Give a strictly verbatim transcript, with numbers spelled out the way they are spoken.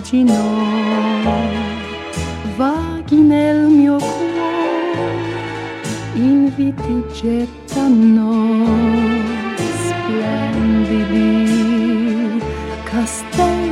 immagino vaghi nel mio cuore, inviti gettano splendidi castelli